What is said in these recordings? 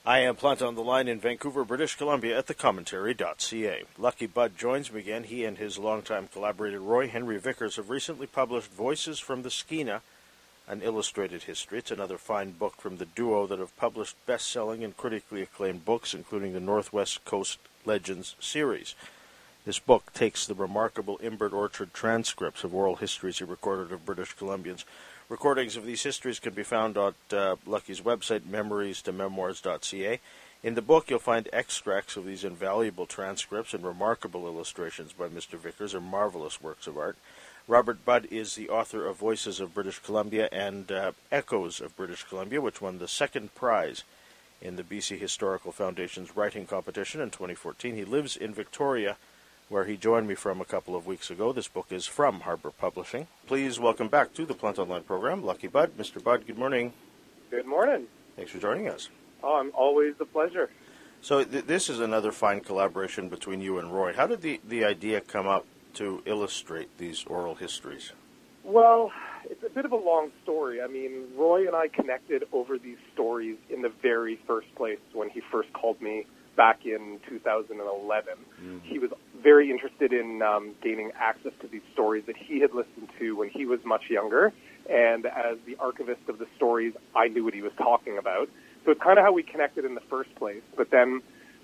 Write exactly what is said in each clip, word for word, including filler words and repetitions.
I am Plant on the line in Vancouver, British Columbia at the commentary dot c a. Lucky Bud joins me again. He and his longtime collaborator Roy Henry Vickers have recently published Voices from the Skeena, an illustrated history. It's another fine book from the duo that have published best-selling and critically acclaimed books, including the Northwest Coast Legends series. This book takes the remarkable Imbert Orchard transcripts of oral histories he recorded of British Columbians. Recordings of these histories can be found at uh, Lucky's website, memories to memoirs dot c a. In the book, you'll find extracts of these invaluable transcripts and remarkable illustrations by Mister Vickers are marvelous works of art. Robert Budd is the author of Voices of British Columbia and uh, Echoes of British Columbia, which won the second prize in the B C Historical Foundation's writing competition in twenty fourteen. He lives in Victoria, where he joined me from a couple of weeks ago. This book is from Harbour Publishing. Please welcome back to the Plant Online program, Lucky Bud. Mister Budd, good morning. Good morning. Thanks for joining us. Oh, I'm always a pleasure. So th- this is another fine collaboration between you and Roy. How did the, the idea come up to illustrate these oral histories? Well, it's a bit of a long story. I mean, Roy and I connected over these stories in the very first place when he first called me back in two thousand eleven. Mm-hmm. He was very interested in um, gaining access to these stories that he had listened to when he was much younger. And as the archivist of the stories, I knew what he was talking about. So it's kind of how we connected in the first place. But then,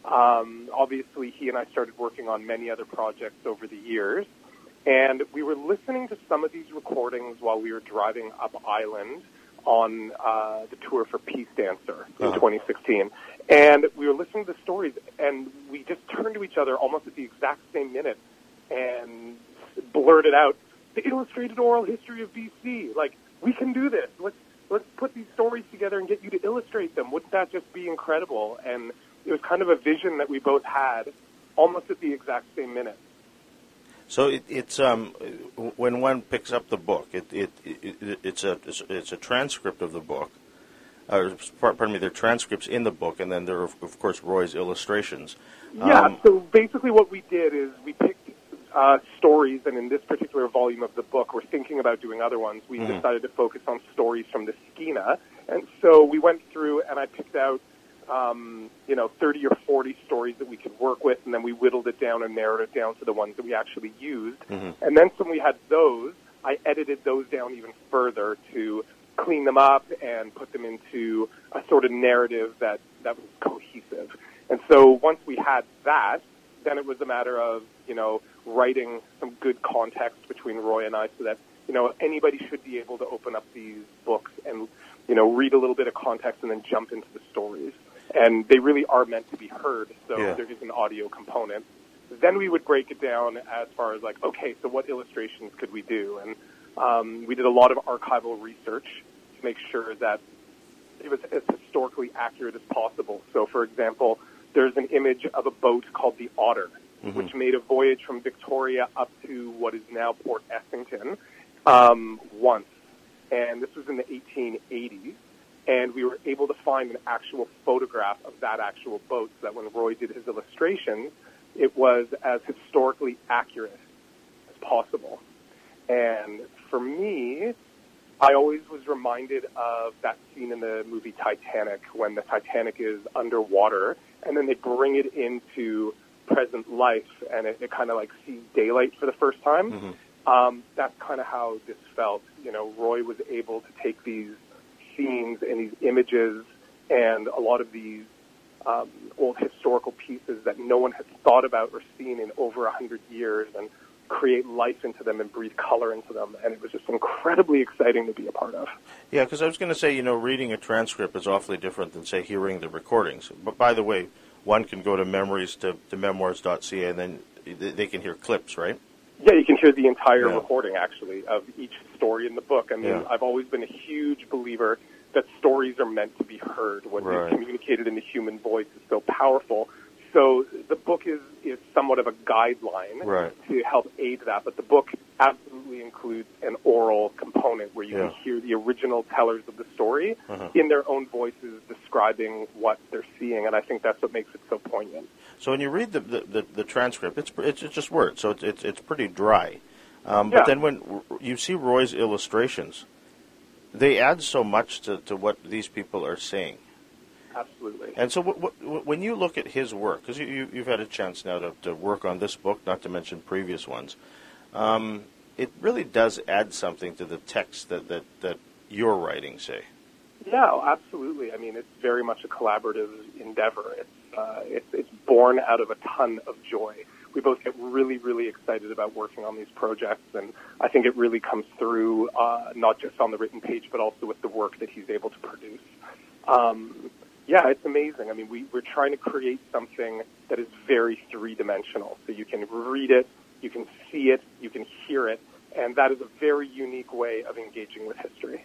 um, obviously, he and I started working on many other projects over the years. And we were listening to some of these recordings while we were driving up island on uh, the tour for Peace Dancer in uh-huh. twenty sixteen. And we were listening to the stories, and we just turned to each other almost at the exact same minute and blurted out, the illustrated oral history of B C. Like, we can do this. Let's, let's put these stories together and get you to illustrate them. Wouldn't that just be incredible? And it was kind of a vision that we both had almost at the exact same minute. So it, it's um, when one picks up the book, it, it, it it's a it's a transcript of the book. Uh, pardon me, there are transcripts in the book, and then there are, of course, Roy's illustrations. Yeah. Um, so basically, what we did is we picked uh, stories, and in this particular volume of the book, we're thinking about doing other ones. We mm-hmm. decided to focus on stories from the Skeena, and so we went through, and I picked out. Um, you know, thirty or forty stories that we could work with, and then we whittled it down and narrowed it down to the ones that we actually used. Mm-hmm. And then when we had those, I edited those down even further to clean them up and put them into a sort of narrative that, that was cohesive. And so once we had that, then it was a matter of, you know, writing some good context between Roy and I so that, you know, anybody should be able to open up these books and, you know, read a little bit of context and then jump into the stories. And they really are meant to be heard, so yeah. there is an audio component. Then we would break it down as far as like, okay, so what illustrations could we do? And um, we did a lot of archival research to make sure that it was as historically accurate as possible. So, for example, there's an image of a boat called the Otter, mm-hmm. which made a voyage from Victoria up to what is now Port Essington um, once. And this was in the eighteen eighties. And we were able to find an actual photograph of that actual boat so that when Roy did his illustrations, it was as historically accurate as possible. And for me, I always was reminded of that scene in the movie Titanic when the Titanic is underwater and then they bring it into present life and it, it kind of like sees daylight for the first time. Mm-hmm. Um, that's kind of how this felt. You know, Roy was able to take these scenes and these images and a lot of these um, old historical pieces that no one had thought about or seen in over a hundred years and create life into them and breathe color into them. And it was just incredibly exciting to be a part of. Yeah, because I was going to say, you know, reading a transcript is awfully different than, say, hearing the recordings. But by the way, one can go to memories to, to memoirs dot c a and then they can hear clips, right? Yeah, you can hear the entire yeah. recording, actually, of each story in the book. I mean, yeah. I've always been a huge believer that stories are meant to be heard. What right. is communicated in the human voice is so powerful. So the book is, is somewhat of a guideline right. to help aid that, but the book absolutely includes an oral component where you yeah. can hear the original tellers of the story uh-huh. in their own voices describing what they're seeing, and I think that's what makes it so poignant. So when you read the the, the, the transcript, it's, it's it's just words, so it's it's, it's pretty dry. Um, yeah. But then when you see Roy's illustrations, they add so much to, to what these people are saying. absolutely. And so w- w- when you look at his work, because you, you, you've had a chance now to, to work on this book, not to mention previous ones, um, it really does add something to the text that, that, that you're writing, say. Yeah, oh, absolutely. I mean, it's very much a collaborative endeavor. It's, uh, it's, it's born out of a ton of joy. We both get really, really excited about working on these projects, and I think it really comes through uh, not just on the written page, but also with the work that he's able to produce. Um, yeah, it's amazing. I mean, we, we're trying to create something that is very three-dimensional. So you can read it, you can see it, you can hear it, and that is a very unique way of engaging with history.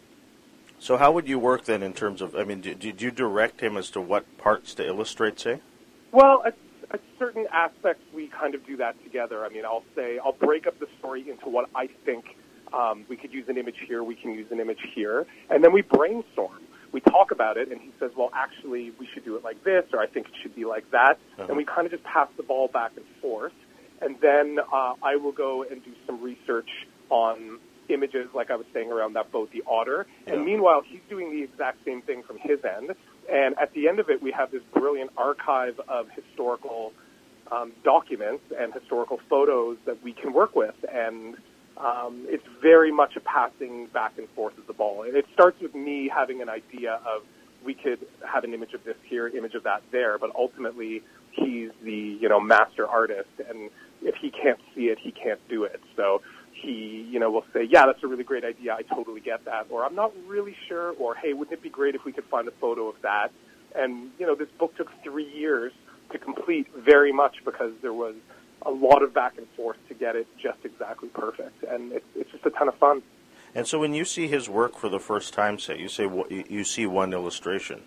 So how would you work then in terms of, I mean, did, did you direct him as to what parts to illustrate, say? Well, at, at certain aspects, we kind of do that together. I mean, I'll say, I'll break up the story into what I think um, we could use an image here, we can use an image here, and then we brainstorm. We talk about it, and he says, well, actually, we should do it like this, or I think it should be like that. Uh-huh. And we kind of just pass the ball back and forth. And then uh, I will go and do some research on images, like I was saying, around that boat, the Otter. Yeah. And meanwhile, he's doing the exact same thing from his end. And at the end of it, we have this brilliant archive of historical um, documents and historical photos that we can work with. And um, it's very much a passing back and forth of the ball. It starts with me having an idea of we could have an image of this here, image of that there, but ultimately he's the, you know, master artist, and if he can't see it, he can't do it. So he, you know, will say, yeah, that's a really great idea, I totally get that, or I'm not really sure, or hey, wouldn't it be great if we could find a photo of that? And, you know, this book took three years to complete, very much because there was a lot of back and forth to get it just exactly perfect, and it, it's just a ton of fun. And so when you see his work for the first time, say, you say you see one illustration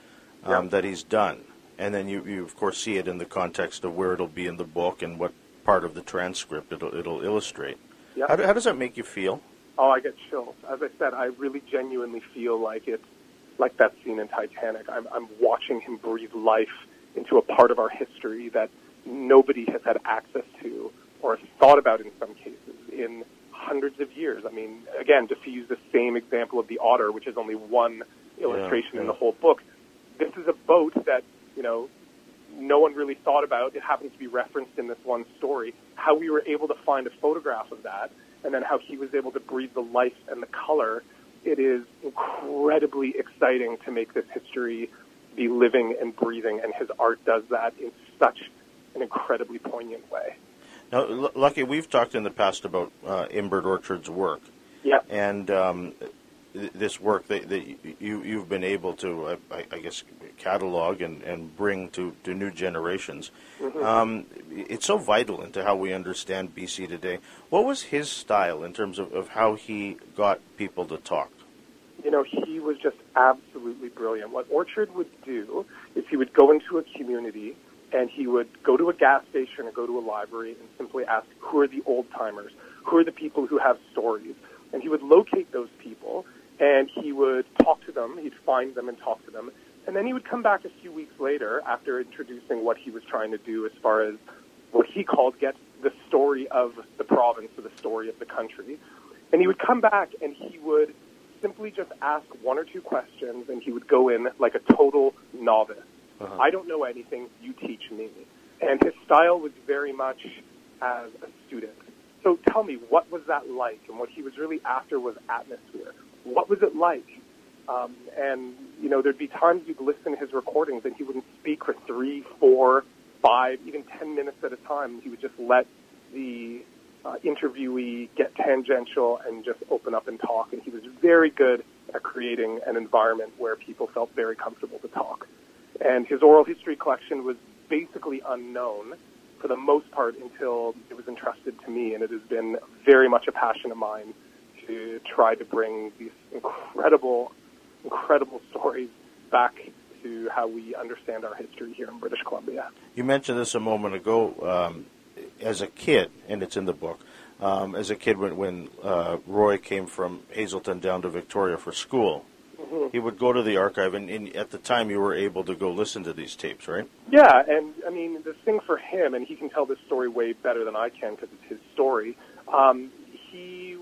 um, yeah. that he's done, and then you, you, of course, see it in the context of where it'll be in the book and what part of the transcript it'll, it'll illustrate. Yeah. How, do, how does that make you feel? Oh, I get chills. As I said, I really genuinely feel like it's like that scene in Titanic. I'm, I'm watching him breathe life into a part of our history that nobody has had access to or thought about in some cases in hundreds of years. I mean, again, just to use the same example of the Otter, which is only one illustration yeah, yeah. in the whole book, this is a boat that, you know, no one really thought about. It happens to be referenced in this one story. How we were able to find a photograph of that, and then how he was able to breathe the life and the color. It is incredibly exciting to make this history be living and breathing, and his art does that in such an incredibly poignant way. Now, L- Lucky, we've talked in the past about uh, Imbert Orchard's work. Yeah. And um, th- this work that, that you, you've been able to, uh, I, I guess, catalog and, and bring to, to new generations. Mm-hmm. Um, it's so vital into how we understand B C today. What was his style in terms of, of how he got people to talk? You know, he was just absolutely brilliant. What Orchard would do is he would go into a community and he would go to a gas station or go to a library and simply ask, who are the old-timers? Who are the people who have stories? And he would locate those people, and he would talk to them. He'd find them and talk to them. And then he would come back a few weeks later after introducing what he was trying to do as far as what he called get the story of the province or the story of the country. And he would come back and he would simply just ask one or two questions, and he would go in like a total novice. Uh-huh. I don't know anything, you teach me. And his style was very much as a student. So tell me, what was that like? And what he was really after was atmosphere. What was it like? Um, and, you know, there'd be times you'd listen to his recordings and he wouldn't speak for three, four, five, even ten minutes at a time. He would just let the uh, interviewee get tangential and just open up and talk. And he was very good at creating an environment where people felt very comfortable to talk. And his oral history collection was basically unknown for the most part until it was entrusted to me, and it has been very much a passion of mine to try to bring these incredible, incredible stories back to how we understand our history here in British Columbia. You mentioned this a moment ago. Um, as a kid, and it's in the book, um, as a kid when, when uh, Roy came from Hazelton down to Victoria for school, mm-hmm. he would go to the archive, and, and at the time you were able to go listen to these tapes, right? Yeah, and I mean, the thing for him, and he can tell this story way better than I can because it's his story, um, he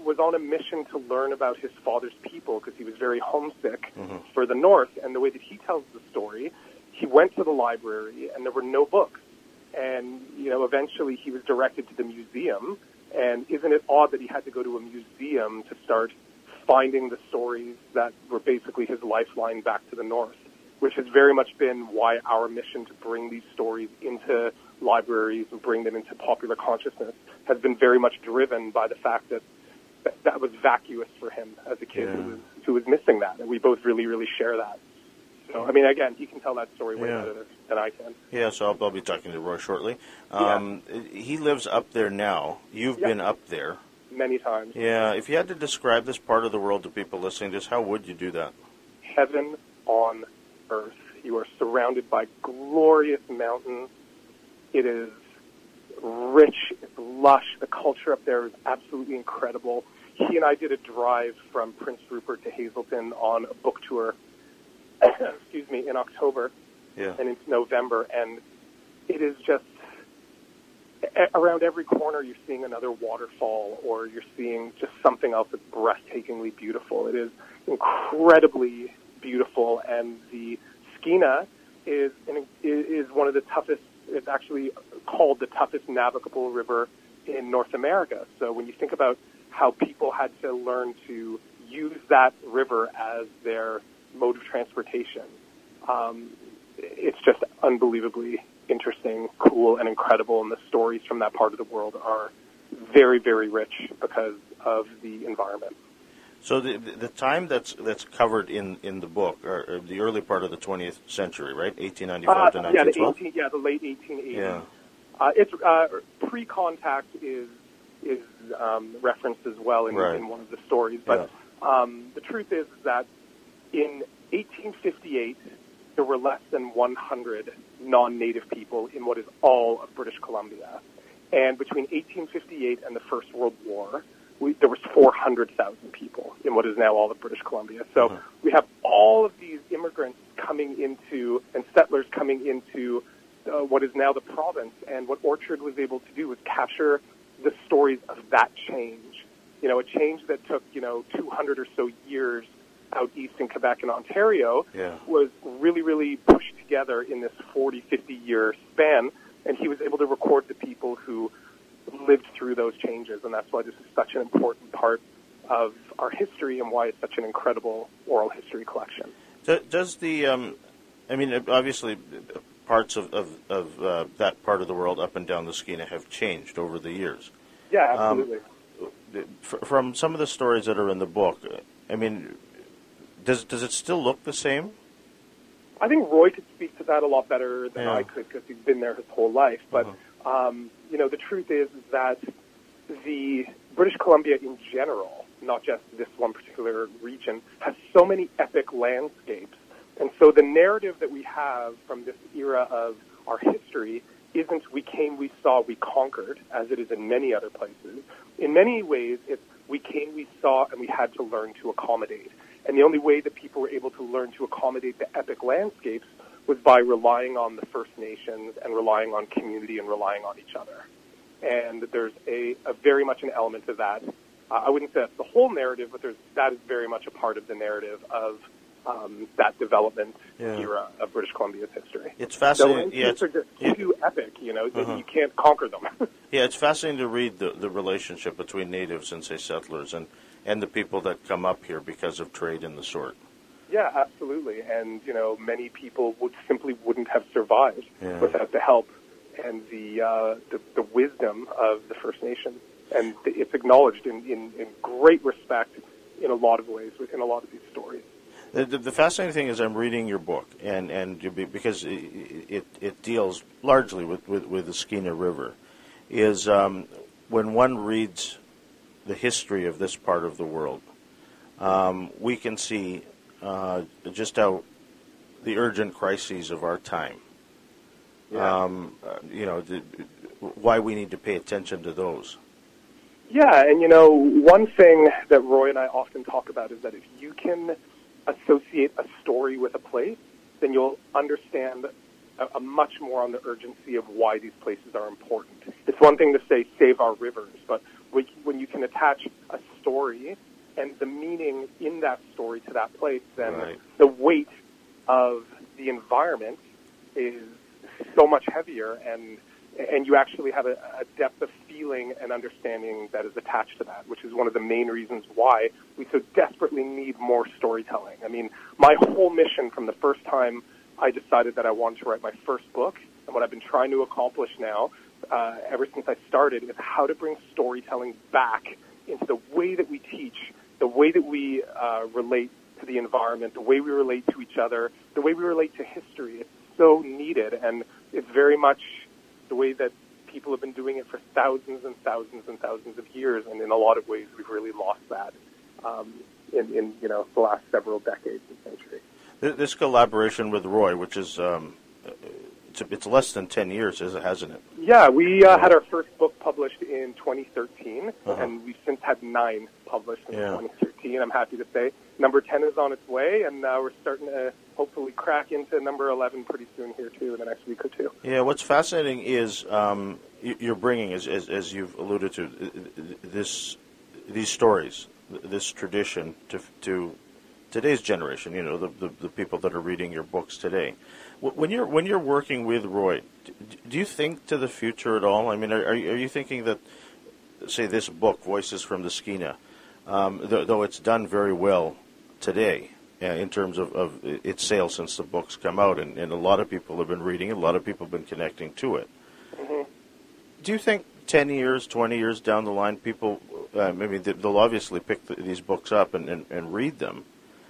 was on a mission to learn about his father's people because he was very homesick mm-hmm. for the North. And the way that he tells the story, he went to the library and there were no books. And, you know, eventually he was directed to the museum. And isn't it odd that he had to go to a museum to start finding the stories that were basically his lifeline back to the North, which has very much been why our mission to bring these stories into libraries and bring them into popular consciousness has been very much driven by the fact that that, that was vacuous for him as a kid yeah. who was who was missing that, and we both really, really share that. So, I mean, again, he can tell that story way yeah. better than I can. Yeah, so I'll, I'll be talking to Roy shortly. Um, yeah. He lives up there now. You've yeah. been up there. Many times. Yeah, if you had to describe this part of the world to people listening to this, how would you do that? Heaven on earth. You are surrounded by glorious mountains. It is rich, it's lush. The culture up there is absolutely incredible. He and I did a drive from Prince Rupert to Hazelton on a book tour, excuse me, in October yeah. and into November, and it is just, around every corner you're seeing another waterfall or you're seeing just something else that's breathtakingly beautiful. It is incredibly beautiful, and the Skeena is is one of the toughest, it's actually called the toughest navigable river in North America. So when you think about how people had to learn to use that river as their mode of transportation, um, it's just unbelievably interesting, cool, and incredible, and the stories from that part of the world are very, very rich because of the environment. So the the time that's that's covered in, in the book, or, or the early part of the twentieth century, right? eighteen ninety-five uh, to yeah, nineteen twelve? the eighteen, yeah, the late eighteen eighties. Yeah. Uh, it's uh, pre-contact is is um, referenced as well in, right. in one of the stories. But yeah. um, the truth is that in eighteen fifty-eight, there were less than one hundred non-native people in what is all of British Columbia. And between eighteen fifty-eight and the First World War, we, there was four hundred thousand people in what is now all of British Columbia. So uh-huh. we have all of these immigrants coming into, and settlers coming into uh, what is now the province. And what Orchard was able to do was capture the stories of that change. You know, a change that took, you know, two hundred or so years out east in Quebec and Ontario yeah. was really, really pushed together in this forty, fifty-year span. And he was able to record the people who lived through those changes, and that's why this is such an important part of our history and why it's such an incredible oral history collection. Does the, um, I mean, obviously parts of, of, of uh, that part of the world up and down the Skeena have changed over the years. Yeah, absolutely. Um, from some of the stories that are in the book, I mean, does does it still look the same? I think Roy could speak to that a lot better than yeah. I could because he's been there his whole life. But, uh-huh. um, you know, the truth is, is that the British Columbia in general, not just this one particular region, has so many epic landscapes. And so the narrative that we have from this era of our history isn't we came, we saw, we conquered, as it is in many other places. In many ways, it's we came, we saw, and we had to learn to accommodate. And the only way that people were able to learn to accommodate the epic landscapes was by relying on the First Nations and relying on community and relying on each other. And there's a, a very much an element of that. Uh, I wouldn't say that's the whole narrative, but there's, that is very much a part of the narrative of um, that development yeah. era of British Columbia's history. It's fascinating. The yeah, it's, are just yeah. too epic, you know, uh-huh. you can't conquer them. yeah, it's fascinating to read the, the relationship between natives and, say, settlers and, and the people that come up here because of trade and the sort. Yeah, absolutely. And, you know, many people would simply wouldn't have survived yeah. without the help and the, uh, the the wisdom of the First Nations. And it's acknowledged in, in, in great respect in a lot of ways in a lot of these stories. The, the, the fascinating thing is I'm reading your book, and, and because it, it, it deals largely with, with, with the Skeena River, is um, when one reads the history of this part of the world, um, we can see uh, just how the urgent crises of our time, yeah. um, uh, you know, the, why we need to pay attention to those. Yeah, and you know, one thing that Roy and I often talk about is that if you can associate a story with a place, then you'll understand a, a much more on the urgency of why these places are important. It's one thing to say, save our rivers, but when you can attach a story and the meaning in that story to that place, then Right. the weight of the environment is so much heavier, and and you actually have a, a depth of feeling and understanding that is attached to that, which is one of the main reasons why we so desperately need more storytelling. I mean, my whole mission from the first time I decided that I wanted to write my first book, and what I've been trying to accomplish now, uh, ever since I started, is how to bring storytelling back into the way that we teach, the way that we uh, relate to the environment, the way we relate to each other, the way we relate to history. It's so needed, and it's very much the way that people have been doing it for thousands and thousands and thousands of years, and in a lot of ways we've really lost that um, in, in you know the last several decades and centuries. This collaboration with Roy, which is um, it's, it's less than ten years, hasn't it? Yeah, we uh, had our first book published in twenty thirteen, uh-huh. and we've since had nine published in yeah. twenty thirteen. I'm happy to say number ten is on its way, and uh, we're starting to hopefully crack into number eleven pretty soon here too in the next week or two. Yeah, what's fascinating is um, you're bringing, as, as, as you've alluded to, this these stories, this tradition to to today's generation. You know, the, the the people that are reading your books today. When you're when you're working with Roy, do you think to the future at all? I mean, are are you thinking that, say, this book, Voices from the Skeena, um, th- though it's done very well today, uh, in terms of, of its sales since the book's come out, and, and a lot of people have been reading it, a lot of people have been connecting to it. Mm-hmm. Do you think ten years, twenty years down the line, people, uh, maybe they'll obviously pick the, these books up and, and, and read them?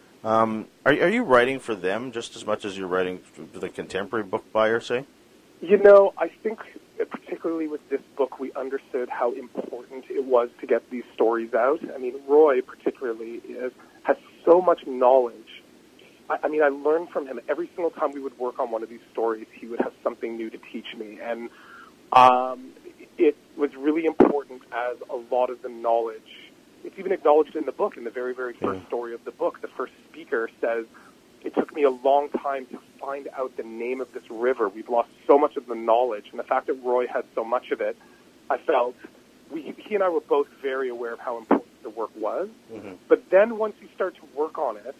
Um, are, are you writing for them just as much as you're writing for the contemporary book buyer, say? You know, I think particularly with this book, we understood how important it was to get these stories out. I mean, Roy particularly is, has so much knowledge. I, I mean, I learned from him every single time we would work on one of these stories, he would have something new to teach me. And um, it was really important as a lot of the knowledge, it's even acknowledged in the book, in the very, very first yeah. story of the book. The first speaker says, it took me a long time to find out the name of this river. We've lost so much of the knowledge, and the fact that Roy had so much of it, I felt, we, he and I were both very aware of how important the work was. Mm-hmm. But then once you start to work on it,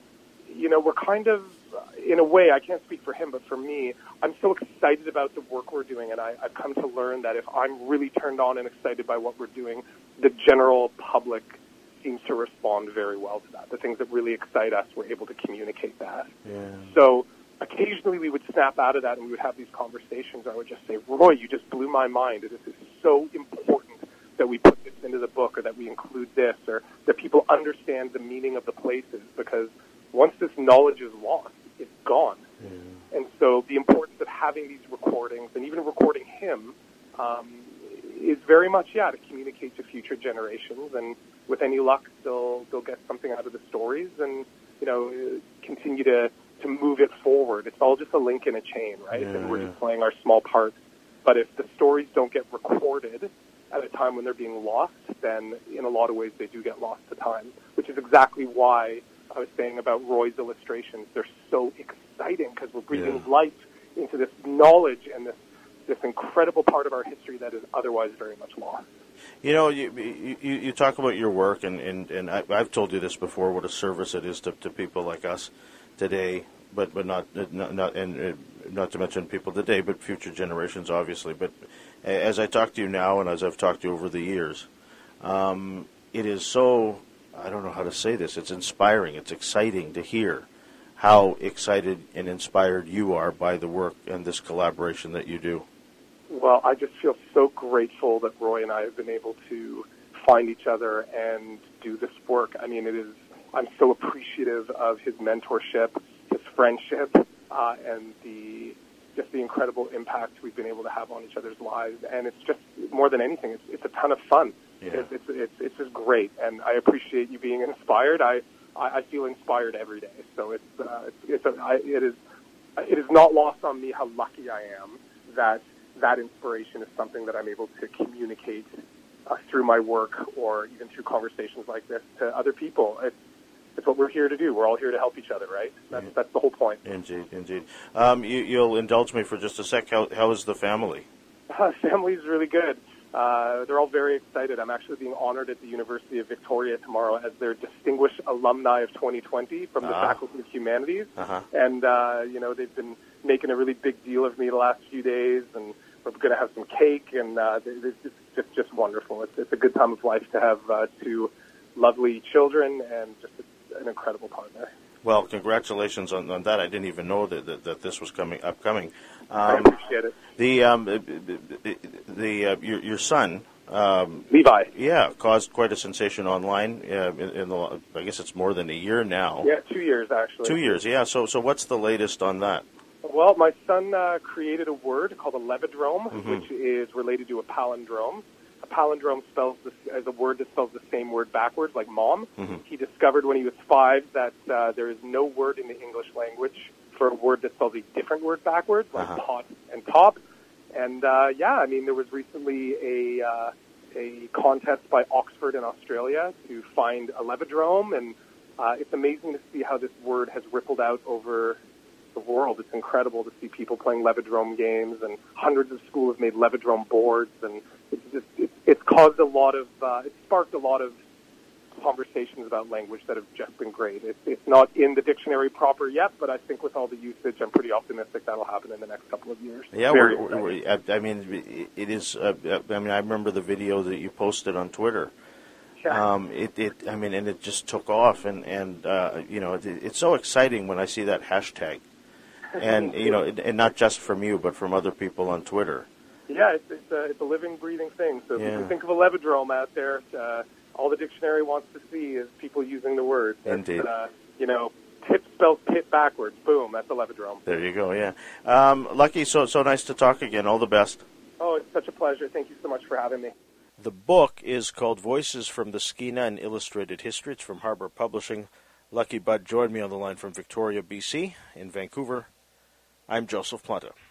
you know, we're kind of, in a way, I can't speak for him, but for me, I'm so excited about the work we're doing, and I, I've come to learn that if I'm really turned on and excited by what we're doing, the general public seems to respond very well to that. The things that really excite us, we're able to communicate that. Yeah. So occasionally we would snap out of that and we would have these conversations. I would just say, Roy, you just blew my mind. This is so important that we put this into the book, or that we include this, or that people understand the meaning of the places, because once this knowledge is lost, it's gone. Yeah. And so the importance of having these recordings, and even recording him, um, is very much, yeah, to communicate to future generations. And with any luck, they'll they'll get something out of the stories, and you know, continue to to move it forward. It's all just a link in a chain, right? Yeah, and we're yeah. just playing our small part. But if the stories don't get recorded at a time when they're being lost, then in a lot of ways they do get lost to time, which is exactly why I was saying about Roy's illustrations. They're so exciting because we're breathing Yeah. life into this knowledge and this this incredible part of our history that is otherwise very much lost. You know, you you, you talk about your work, and, and, and I, I've told you this before, what a service it is to, to people like us today, but but not not, not and uh, not to mention people today, but future generations, obviously. But as I talk to you now, and as I've talked to you over the years, um, it is so, I don't know how to say this, it's inspiring, it's exciting to hear how excited and inspired you are by the work and this collaboration that you do. Well, I just feel so grateful that Roy and I have been able to find each other and do this work. I mean, it is, I'm so appreciative of his mentorship, his friendship, uh, and the just the incredible impact we've been able to have on each other's lives. And it's just, more than anything, it's, it's a ton of fun. Yeah. It's, it's, it's, it's just great. And I appreciate you being inspired. I, I, I feel inspired every day. So it's, uh, it's, it's a, I, it is, it is not lost on me how lucky I am that that inspiration is something that I'm able to communicate uh, through my work, or even through conversations like this, to other people. It's, it's what we're here to do. We're all here to help each other, right? That's, Yeah. that's the whole point. Indeed, indeed. Um, you, you'll indulge me for just a sec. How, how is the family? Uh, family's really good. Uh, they're all very excited. I'm actually being honored at the University of Victoria tomorrow as their Distinguished Alumni of twenty twenty from the Ah. Faculty of Humanities. Uh-huh. And, uh, you know, they've been making a really big deal of me the last few days, and we're going to have some cake, and uh, it's just, just, just wonderful. It's, it's a good time of life to have uh, two lovely children and just an incredible partner. Well, congratulations on, on that. I didn't even know that that, that this was coming upcoming. Um, I appreciate it. The um, the, the uh, your your son um, Levi. yeah, caused quite a sensation online. Uh, in, in the I guess it's more than a year now. Yeah, two years actually. Two years, yeah. So so what's the latest on that? Well, my son uh, created a word called a levidrome, Mm-hmm. which is related to a palindrome. A palindrome spells this, as a word that spells the same word backwards, like mom. Mm-hmm. He discovered when he was five that uh, there is no word in the English language for a word that spells a different word backwards, like Uh-huh. pot and top. And uh, yeah, I mean, there was recently a uh, a contest by Oxford in Australia to find a levidrome, and uh, it's amazing to see how this word has rippled out over the world. It's incredible to see people playing levidrome games, and hundreds of schools have made levidrome boards, and it's just it's, it's caused a lot of uh, it's sparked a lot of conversations about language that have just been great. It's, it's not in the dictionary proper yet, but I think with all the usage, I'm pretty optimistic that'll happen in the next couple of years. Yeah, Very we're, we're, I, I mean, it is. Uh, I mean, I remember the video that you posted on Twitter. Yeah. Um, it, it, I mean, and it just took off, and and uh, you know, it, it's so exciting when I see that hashtag, and you know, and not just from you, but from other people on Twitter. Yeah, it's, it's, a, it's a living, breathing thing. So if Yeah. you can think of a levidrome out there, uh, all the dictionary wants to see is people using the word. That's, Indeed. Uh, you know, pit spells pit backwards. Boom, that's a levidrome. There you go. Yeah, um, Lucky. So so nice to talk again. All the best. Oh, it's such a pleasure. Thank you so much for having me. The book is called Voices from the Skeena, an Illustrated History. It's from Harbor Publishing. Lucky Budd joined me on the line from Victoria, B C, in Vancouver. I'm Joseph Planta.